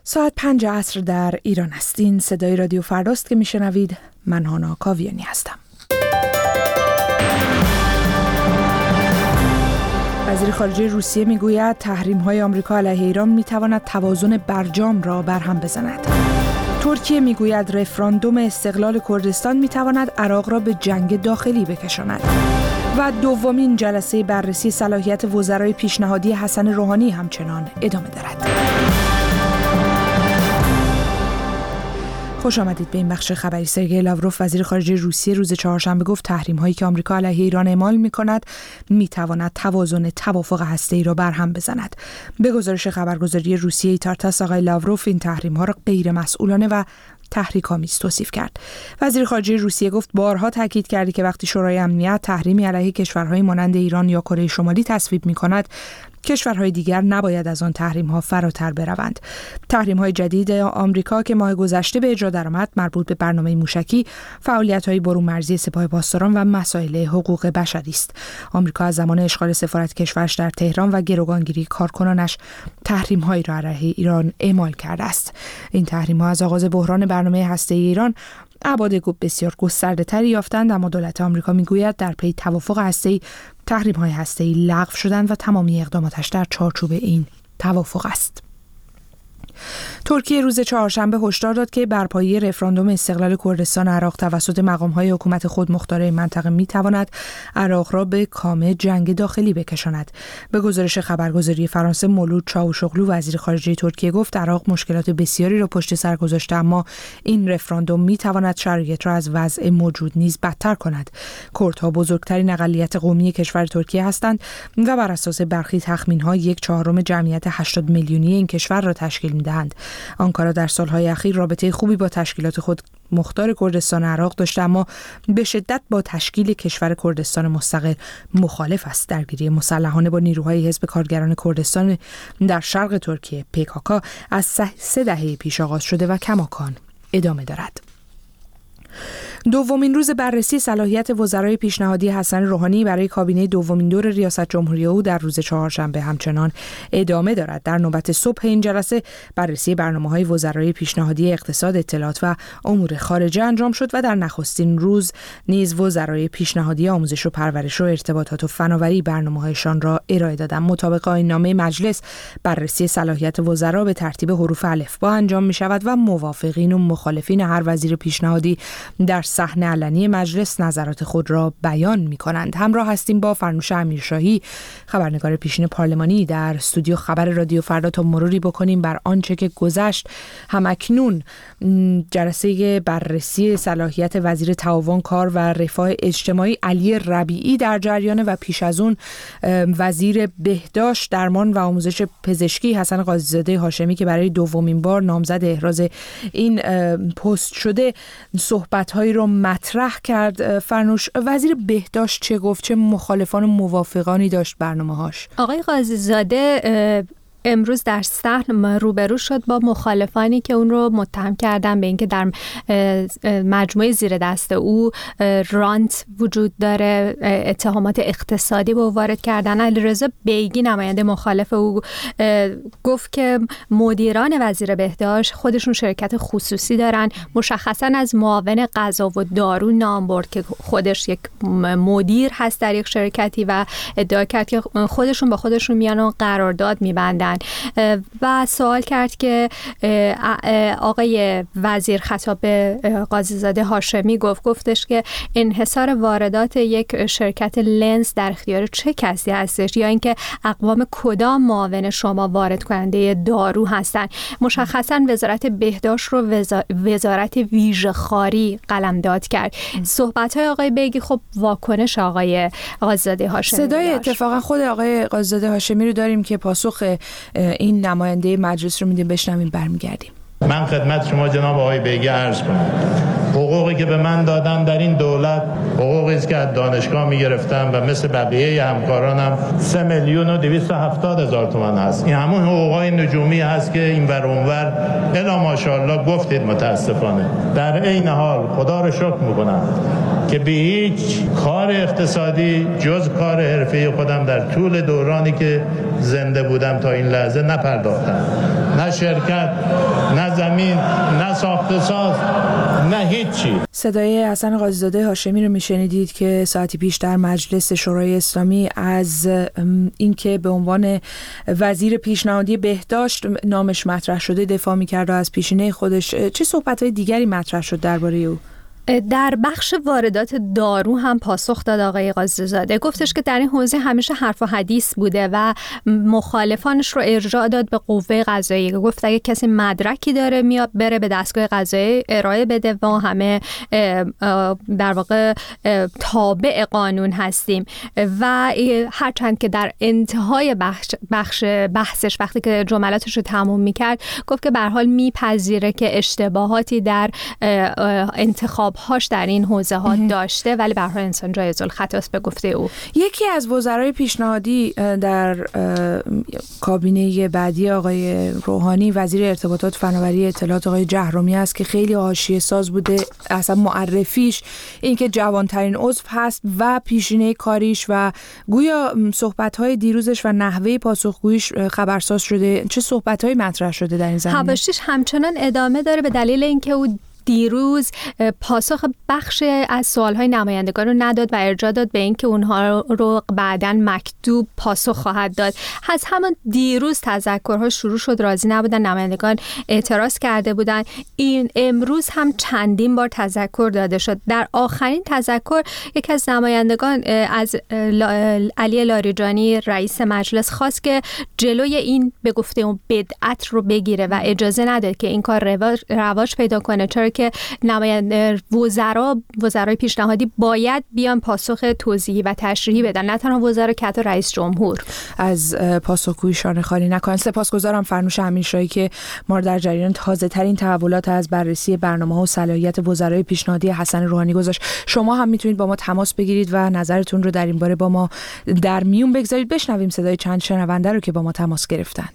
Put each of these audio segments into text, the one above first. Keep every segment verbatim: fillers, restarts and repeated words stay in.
ساعت پنج عصر در ایران است. این صدای رادیو فرداست که میشنوید. من هانا کاویانی هستم. وزیر خارجه روسیه میگوید تحریم‌های آمریکا علیه ایران میتواند توازن برجام را برهم بزند. ترکیه میگوید رفراندوم استقلال کردستان میتواند عراق را به جنگ داخلی بکشاند. و دومین جلسه بررسی صلاحیت وزرای پیشنهادی حسن روحانی همچنان ادامه دارد. خوش آمدید به این بخش خبری. سرگئی لاوروف وزیر خارجه روسیه روز چهارشنبه گفت تحریم هایی که آمریکا علیه ایران اعمال می‌کند می‌تواند توازن توافق هسته‌ای را برهم بزند. به گزارش خبرگزاری روسیه تارتاس آقای لاوروف این تحریم ها را غیر مسئولانه و تحریک‌آمیز توصیف کرد. وزیر خارجه روسیه گفت بارها تاکید کردی که وقتی شورای امنیت تحریمی علیه کشورهای مانند ایران یا کره شمالی تصویب می‌کند، کشورهای دیگر نباید از آن تحریم‌ها فراتر بروند. تحریم‌های جدید آمریکا که ماه گذشته به اجرا درآمد مربوط به برنامه موشکی، فعالیت‌های برون مرزی سپاه پاسداران و مسائل حقوق بشری است. آمریکا از زمان اشغال سفارت کشورش در تهران و گروگانگیری کارکنانش تحریم‌هایی را علیه ایران اعمال کرده است. این تحریم‌ها از آغاز بحران برنامه هسته‌ای ایران ابعاد بسیار گسترده‌تری یافتند، اما دولت آمریکا میگوید در پی توافق هسته‌ای تحریم‌های هسته‌ای لغو شدند و تمامی اقداماتش در چارچوب این توافق است. ترکیه روز چهارشنبه هشدار داد که برپایی رفراندوم استقلال کردستان عراق توسط مقام‌های حکومت خودمختار منطقه می‌تواند عراق را به کام جنگ داخلی بکشاند. به گزارش خبرگزاری فرانسه مولود چاوشوغلو وزیر خارجه ترکیه گفت عراق مشکلات بسیاری را پشت سر گذاشته، اما این رفراندوم می‌تواند شرایط را از وضع موجود نیز بدتر کند. کردها بزرگترین اقلیت قومی کشور ترکیه هستند و بر اساس برخی تخمین‌ها یک چهارم جمعیت هشتاد میلیونی این کشور را تشکیل می‌دهند. آنکارا در سالهای اخیر رابطه خوبی با تشکیلات خود مختار کردستان عراق داشته، اما به شدت با تشکیل کشور کردستان مستقل مخالف است. درگیری مسلحانه با نیروهای حزب کارگران کردستان در شرق ترکیه پیکاکا از سه دهه پیش آغاز شده و کماکان ادامه دارد. دومین روز بررسی صلاحیت وزرای پیشنهادی حسن روحانی برای کابینه دومین دور ریاست جمهوری او در روز چهارشنبه همچنان ادامه دارد. در نوبت صبح این جلسه بررسی برنامه‌های وزرای پیشنهادی اقتصاد، اطلاعات و امور خارجه انجام شد و در نخستین روز نیز وزرای پیشنهادی آموزش و پرورش و ارتباطات و فناوری برنامه‌هایشان را ارائه دادند. مطابق آیین‌نامه مجلس بررسی صلاحیت وزرا به ترتیب حروف الفبا انجام می‌شود و موافقین و مخالفین هر وزیر پیشنهادی در صحنه علنی مجلس نظرات خود را بیان می‌کنند. همراه هستیم با فرنوش امیرشاهی، خبرنگار پیشین پارلمانی در استودیو خبر رادیو فردا تا مروری بکنیم بر آنچه که گذشت. همکنون جلسه بررسی صلاحیت وزیر تعاون کار و رفاه اجتماعی علی ربیعی در جریان و پیش از اون وزیر بهداشت، درمان و آموزش پزشکی حسن قاضی‌زاده هاشمی که برای دومین بار نامزد احراز این پست شده صحبت‌هایی رو مطرح کرد. فرنوش، وزیر بهداشت چه گفت؟ چه مخالفان و موافقانی داشت برنامه‌هاش؟ آقای قاضی‌زاده امروز در صحن روبرو شد با مخالفانی که اون رو متهم کردن به اینکه در مجموعه زیر دست او رانت وجود داره، اتهامات اقتصادی به او وارد کردن. علیرضا بیگی نماینده مخالف او گفت که مدیران وزیر بهداشت خودشون شرکت خصوصی دارن. مشخصا از معاون غذا و دارو نام برد که خودش یک مدیر هست در یک شرکتی و ادعا کرد که خودشون با خودشون میان و قرارداد میبندن و سوال کرد که آقای وزیر خطاب به قاضی‌زاده هاشمی گفت گفتش که انحصار واردات یک شرکت لنز در اختیار چه کسی هستش، یا اینکه اقوام کدام معاون شما وارد کننده دارو هستن. مشخصا وزارت بهداشت رو وزارت ویژه خاری قلمداد کرد. صحبت‌های آقای بیگی خب واکنش آقای قاضی‌زاده هاشمی صدای اتفاقا خود آقای قاضی‌زاده هاشمی رو داریم که پاسخ این نماینده مجلس رو میدیم، بشنویم برمیگردیم. من خدمت شما جناب آقای بیگی عرض کنم حقوقی که به من دادن در این دولت حقوقی است که از دانشگاه میگرفتم و مثل بقیه همکارانم سه میلیون و دویست و هفتاد هزار تومان هست. این همون حقوقای نجومی هست که این ور اونور الا ماشاءالله گفتید. متاسفانه در عین حال خدا رو شکر میکنم که به هیچ کار اقتصادی جز کار حرفه‌ای خودم در طول دورانی که زنده بودم تا این لحظه نپرداختم. نه شرکت، نه زمین، نه ساخت ساز، نه هیچی. صدای حسن قاضی‌زاده هاشمی رو میشنیدید که ساعتی پیش در مجلس شورای اسلامی از اینکه به عنوان وزیر پیشنهادی بهداشت نامش مطرح شده دفاع می‌کرد و از پیشینه خودش چه صحبت‌های دیگری مطرح شد درباره او؟ در بخش واردات دارو هم پاسخ داد آقای قاضی‌زاده. گفتش که در این حوزه همیشه حرف و حدیث بوده و مخالفانش رو ارجاع داد به قوه قضاییه. گفت اگه کسی مدرکی داره میاد بره به دستگاه قضایی ارائه بده و همه در واقع تابع قانون هستیم. و هرچند که در انتهای بخش, بخش بحثش وقتی که جملاتش رو تموم میکرد گفت که به هر حال میپذیره که اشتباهاتی در انتخاب هاش در این حوزه ها داشته، ولی به هر حال انسان جایز الخطاست به گفته او. یکی از وزرای پیشنهادی در کابینه بعدی آقای روحانی وزیر ارتباطات فناوری اطلاعات آقای جهرومی است که خیلی حاشیه ساز بوده. اصلا معرفیش اینکه جوانترین عضو هست و پیشینه کاریش و گویا صحبت‌های دیروزش و نحوه پاسخگوییش خبرساز شده. چه صحبت‌هایی مطرح شده در این زمینه؟ حواشیش همچنان ادامه داره به دلیل اینکه او دیروز پاسخ بخش از سوالهای نمایندگان رو نداد و ارجاع داد به اینکه اونها رو بعداً مکتوب پاسخ خواهد داد. از همون دیروز تذکرها شروع شد، راضی نبودن، نمایندگان اعتراض کرده بودن. این امروز هم چندین بار تذکر داده شد. در آخرین تذکر یکی از نمایندگان از علی لاریجانی رئیس مجلس خواست که جلوی این به گفته اون بدعت رو بگیره و اجازه نده که این کار رواج پیدا کنه، چرا که نماینده وزرا وزرای پیشنهادی باید بیان پاسخ توضیحی و تشریحی بدن، نه تنها وزرا که حتی رئیس جمهور. از پاسخگویی شانه خالی نکنن. سپاسگزارم فرنوش امیرشاهی که ما در جریان تازه ترین تحولات از بررسی برنامه و صلاحیت وزرای پیشنهادی حسن روحانی گذاشت. شما هم میتونید با ما تماس بگیرید و نظرتون رو در این باره با ما در میون بگذارید. بشنویم صدای چند شنونده رو که با ما تماس گرفتن.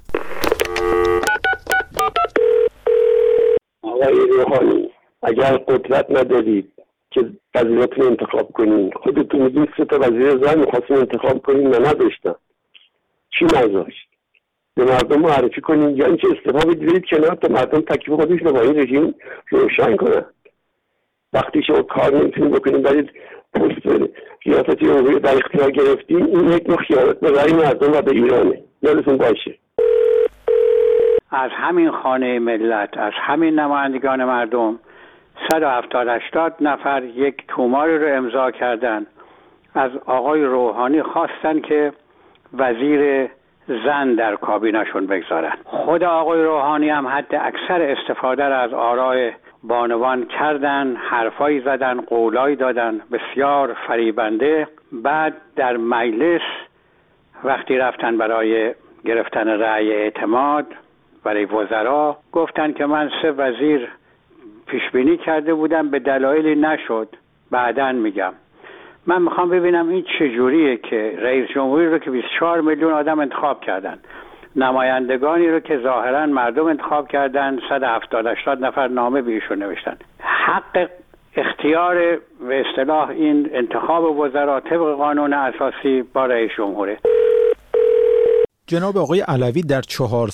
آقای روحانی، اگر قدرت ندارید که وزیراتون انتخاب کنین، خودتون میگین سه تا وزیر زن میخواستین انتخاب کنین و نداشتن، چی نذاشت؟ به مردم معرفی کنین یا اینکه استفاده بدید کنار تا مردم تکلیف خودشون رو با این رژیم روشن کنن. وقتی شما کار نمیتونین بکنین برید پست ریاست جمهوری در اختیار گرفتین، این یک نوع خیانت به رأی مردم و به ایرانه. یادتون باشه. از همین خانه ملت، از همین نمایندگان مردم صد و هفتاد هشتاد نفر یک توماری رو امضا کردن. از آقای روحانی خواستن که وزیر زن در کابینه‌شون بگذارن. خود آقای روحانی هم حد اکثر استفاده از آراء بانوان کردن، حرفایی زدن، قولایی دادن بسیار فریبنده. بعد در مجلس وقتی رفتن برای گرفتن رأی اعتماد برای وزرا، گفتن که من سه وزیر پیش بینی کرده بودم، به دلایلی نشد، بعداً میگم. من میخوام ببینم این چجوریه که رئیس جمهوری رو که بیست و چهار میلیون آدم انتخاب کردن، نمایندگانی رو که ظاهراً مردم انتخاب کردن صد و هفتاد هشتاد نفر نامه به ایشون نوشتن، حق اختیار به اصطلاح این انتخاب وزرا طبق قانون اساسی با رئیس جمهوره. جناب آقای علوی در چهار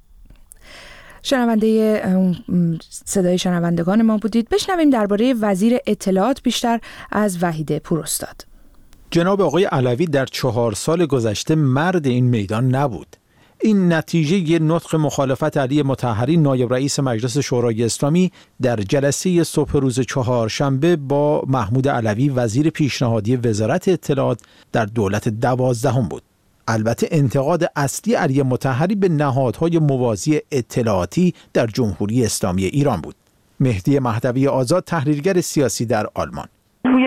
شنونده صدای شنوندگان ما بودید. بشنویم درباره وزیر اطلاعات بیشتر از وحید پوراستاد. جناب آقای علوی در چهار سال گذشته مرد این میدان نبود. این نتیجه یه نطق مخالفت علی مطهری نایب رئیس مجلس شورای اسلامی در جلسه صبح روز چهارشنبه با محمود علوی وزیر پیشنهادی وزارت اطلاعات در دولت دوازدهم بود. البته انتقاد اصلی علی مطهری به نهادهای موازی اطلاعاتی در جمهوری اسلامی ایران بود. مهدی مهدوی آزاد، تحلیلگر سیاسی در آلمان: روی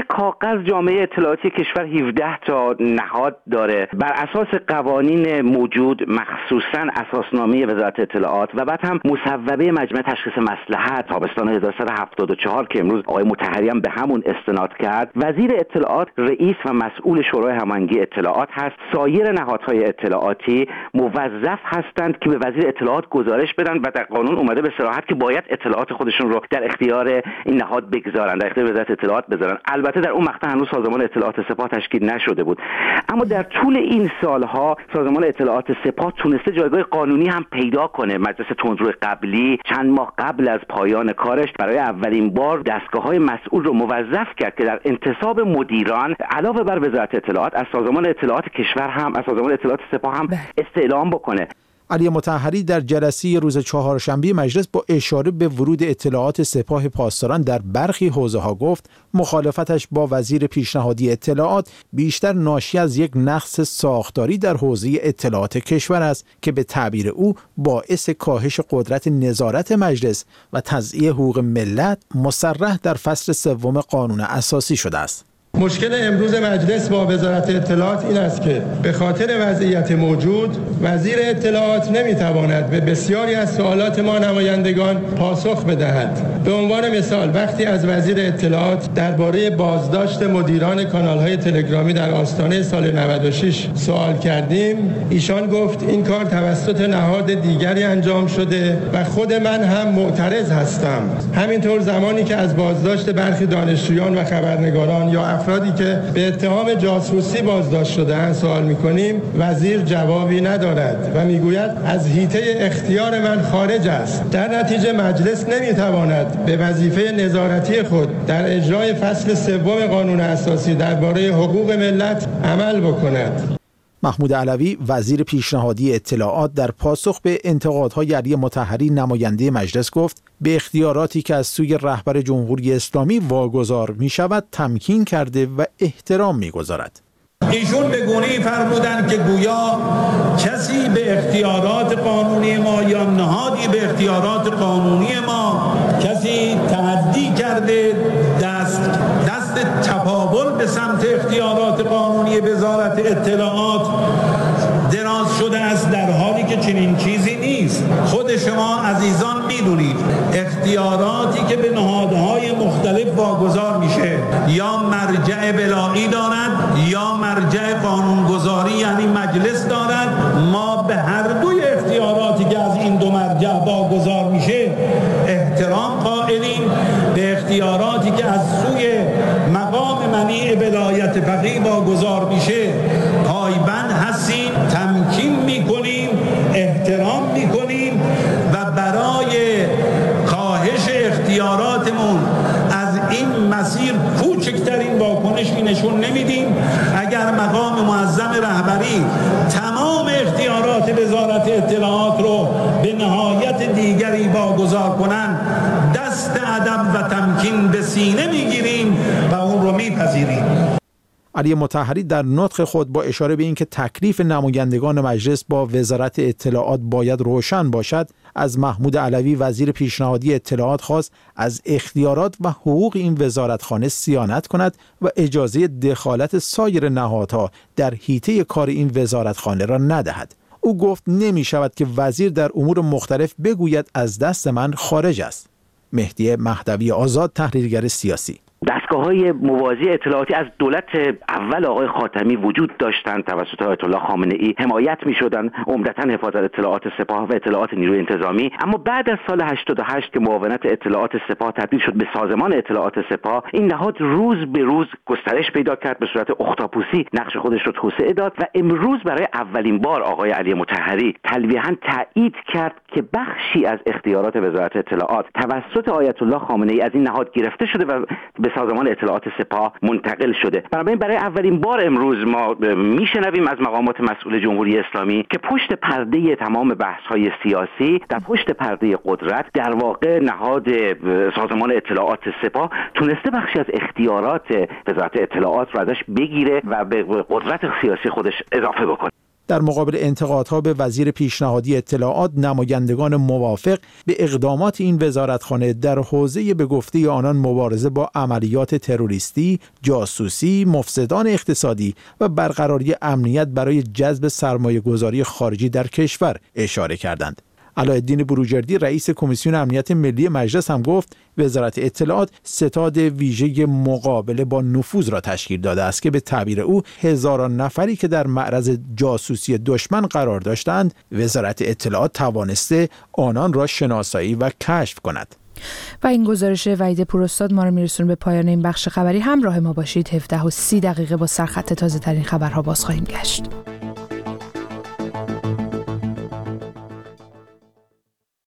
کاغذ جامعه اطلاعاتی کشور هفده تا نهاد داره بر اساس قوانین موجود، مخصوصاً اساسنامه وزارت اطلاعات و بعد هم مصوبه مجمع تشخیص مصلحت تابستان هزار و سیصد و هفتاد و چهار که امروز آقای مطهری هم به همون استناد کرد. وزیر اطلاعات رئیس و مسئول شورای هماهنگی اطلاعات هست. سایر نهادهای اطلاعاتی موظف هستند که به وزیر اطلاعات گزارش بدن و در قانون اومده به صراحت که باید اطلاعات خودشون رو در اختیار این نهاد بگذارن، در اختیار وزارت اطلاعات بذارن. البته در اون مقطع هنوز سازمان اطلاعات سپاه تشکیل نشده بود، اما در طول این سالها سازمان اطلاعات سپاه تونسته جایگاه قانونی هم پیدا کنه. مجلس تندرو قبلی چند ماه قبل از پایان کارش برای اولین بار دستگاه‌های مسئول رو موظف کرد که در انتصاب مدیران علاوه بر وزارت اطلاعات از سازمان اطلاعات کشور هم از سازمان اطلاعات سپاه هم استعلام بکنه. علی مطهری در جلسه روز چهارشنبه مجلس با اشاره به ورود اطلاعات سپاه پاسداران در برخی حوزه‌ها گفت مخالفتش با وزیر پیشنهادی اطلاعات بیشتر ناشی از یک نقص ساختاری در حوزه اطلاعات کشور است که به تعبیر او باعث کاهش قدرت نظارت مجلس و تضییع حقوق ملت مصرح در فصل سوم قانون اساسی شده است. مشکل امروز مجلس با وزارت اطلاعات این است که به خاطر وضعیت موجود وزیر اطلاعات نمیتواند به بسیاری از سوالات ما نمایندگان پاسخ بدهد. به عنوان مثال وقتی از وزیر اطلاعات درباره بازداشت مدیران کانال‌های تلگرامی در آستانه سال نود و شش سوال کردیم، ایشان گفت این کار توسط نهاد دیگری انجام شده و خود من هم معترض هستم. همینطور زمانی که از بازداشت برخی دانشجویان و خبرنگاران یا افرادی که به اتهام جاسوسی بازداشت شده‌اند سوال می‌کنیم، وزیر جوابی ندارد و میگوید از حیطه اختیار من خارج است. در نتیجه مجلس نمیتواند به وظیفه نظارتی خود در اجرای فصل سوم قانون اساسی درباره حقوق ملت عمل بکند. محمود علوی وزیر پیشنهادی اطلاعات در پاسخ به انتقادهای علی مطهری نماینده مجلس گفت به اختیاراتی که از سوی رهبر جمهوری اسلامی واگذار می شود تمکین کرده و احترام می گذارد. ایشون به گونه‌ای فرمودن که گویا کسی به اختیارات قانونی ما یا نهادی به اختیارات قانونی ما کسی تعدی کرده، دست دست تقابل به سمت اختیارات قانونی وزارت اطلاعات دراز شده است، در حالی که چنین چیزی نیست. خود شما عزیزان میدونید اختیاراتی که به نهادهای مختلف واگذار میشه یا مرجع ولایی دارد یا مرجع قانونگذاری یعنی مجلس دارد. ما به هر دوی اختیاراتی که از این دو مرجع واگذار میشه احترام قائلیم. به اختیاراتی که از سوی مقام منیع ولایت فقیه واگذار میشه پایبند هستیم، تمکین میکنیم، احترام میکنیم و برای کاهش اختیاراتمون از این مسیر کوچکترین واکنشی نشون نمیدیم. اگر مقام معظم رهبری تمام اختیارات وزارت اطلاعات رو به نهایت دیگری واگذار کنن، دست ادب و تمکین به سینه میگیریم و اون رو میپذیریم. علی مطهری در نطق خود با اشاره به اینکه تکلیف نمایندگان مجلس با وزارت اطلاعات باید روشن باشد، از محمود علوی وزیر پیشنهادی اطلاعات خواست از اختیارات و حقوق این وزارتخانه صیانت کند و اجازه دخالت سایر نهادها در حیطه کار این وزارتخانه را ندهد. او گفت نمی شود که وزیر در امور مختلف بگوید از دست من خارج است. مهدی مهدوی آزاد، تحلیلگر سیاسی. دستگاه‌های موازی اطلاعاتی از دولت اول آقای خاتمی وجود داشتند، توسط آیت الله خامنه‌ای حمایت می‌شدند، عمدتاً حفاظت اطلاعات سپاه و اطلاعات نیروی انتظامی. اما بعد از سال هشتاد و هشت که معاونت اطلاعات سپاه تبدیل شد به سازمان اطلاعات سپاه، این نهاد روز به روز گسترش پیدا کرد، به صورت اختاپوسی نقش خودش رو توسعه داد و امروز برای اولین بار آقای علی مطهری تلویحاً تایید کرد که بخشی از اختیارات وزارت اطلاعات توسط آیت الله خامنه‌ای از این نهاد گرفته شده و به سازمان اطلاعات سپاه منتقل شده. بنابراین برای اولین بار امروز ما میشنویم از مقامات مسئول جمهوری اسلامی که پشت پرده تمام بحث‌های سیاسی، در پشت پرده قدرت، در واقع نهاد سازمان اطلاعات سپاه تونسته بخشی از اختیارات وزارت اطلاعات رو ازش بگیره و به قدرت سیاسی خودش اضافه بکنه. در مقابل انتقادها به وزیر پیشنهادی اطلاعات، نمایندگان موافق به اقدامات این وزارتخانه در حوزه به گفته آنان مبارزه با عملیات تروریستی، جاسوسی، مفسدان اقتصادی و برقراری امنیت برای جذب سرمایه‌گذاری خارجی در کشور اشاره کردند. علایالدین بروجردی رئیس کمیسیون امنیت ملی مجلس هم گفت وزارت اطلاعات ستاد ویژه مقابله با نفوذ را تشکیل داده است که به تعبیر او هزاران نفری که در معرض جاسوسی دشمن قرار داشتند وزارت اطلاعات توانسته آنان را شناسایی و کشف کند. و این گزارش وحید پوراستاد ما رو میرسونه به پایان این بخش خبری. همراه ما باشید. هفده و سی دقیقه با سرخط تازه ترین خبرها باز خواهیم گشت.